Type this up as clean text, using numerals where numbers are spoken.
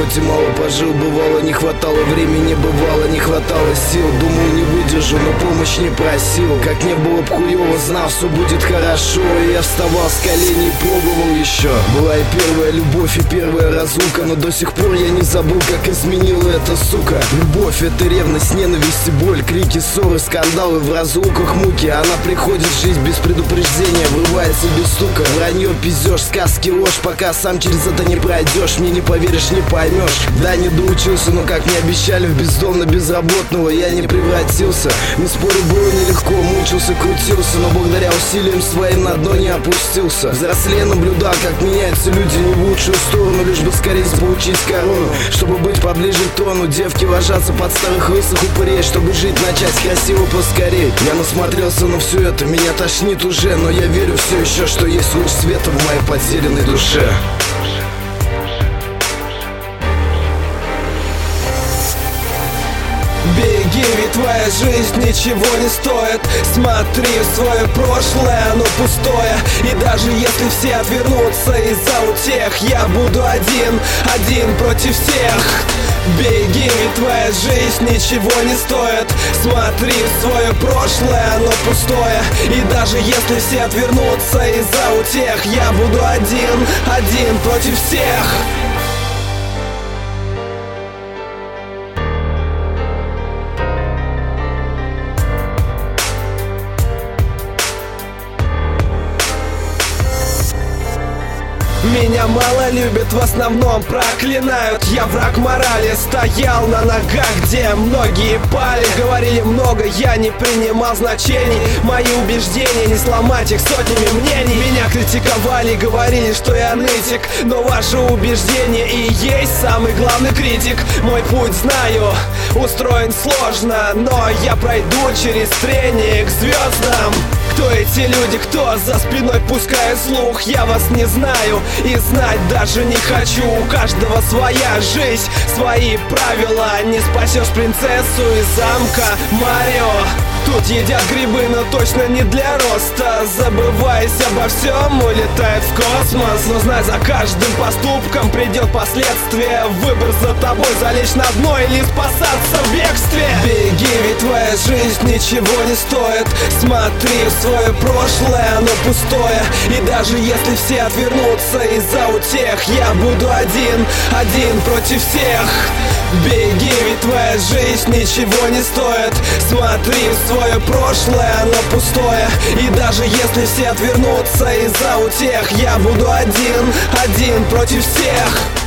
хоть и мало пожил, бывало не хватало времени, бывало не хватало сил. Думал, не выдержу, но помощь не просил. Как не было б хуёво, знал, все будет хорошо. И я вставал с коленей и пробовал еще. Была и первая любовь, и первая разлука, но до сих пор я не забыл, как изменила эта сука. Любовь — это ревность, ненависть и боль, крики, ссоры, скандалы, в разлуках муки. Она приходит в жизнь без предупреждения, врывается без стука. Вранье, пиздеж, сказки, ложь, пока сам через это не пройдешь. Мне не поверишь, не поймешь. Да, не доучился, но как мне обещали, в бездомно безработного я не превратился. Не спорю, было нелегко, мучился, крутился, но благодаря усилиям своим на дно не опустился. Взрослее наблюдал, как меняются люди не в лучшую сторону, лишь бы скорее получить корону, чтобы быть поближе к трону. Девки ложатся под старых лысых упырей, чтобы жить начать красиво поскорей. Я насмотрелся на все это, меня тошнит уже, но я верю все еще, что есть луч света в моей потерянной душе. Беги, ведь твоя жизнь ничего не стоит. Смотри в свое прошлое, оно пустое. И даже если все отвернутся из-за утех, я буду один против всех. Беги, ведь твоя жизнь ничего не стоит. Смотри в свое прошлое, оно пустое. И даже если все отвернутся из-за утех, я буду один против всех. Меня мало любят, в основном проклинают. Я враг морали, стоял на ногах, где многие пали. Говорили много, я не принимал значений. Мои убеждения не сломать их сотнями мнений. Меня критиковали, говорили, что я нытик, но ваше убеждение и есть самый главный критик. Мой путь, знаю, устроен сложно, но я пройду через трение к звездам. Кто эти люди, кто за спиной пускает слух? Я вас не знаю и знать даже не хочу. У каждого своя жизнь, свои правила. Не спасешь принцессу из замка Марио. Тут едят грибы, но точно не для роста. Забываясь обо всем, улетает в космос. Но знай, за каждым поступком придет последствия. Выбор за тобой, залечь на дно или спасаться в бегстве. Беги, ведь твоя жизнь ничего не стоит. Смотри в свое прошлое, оно пустое. И даже если все отвернутся из-за утех, я буду один против всех. Беги, ведь твоя жизнь ничего не стоит. Смотри в свое прошлое, оно пустое. И даже если все отвернутся из-за утех, я буду один против всех.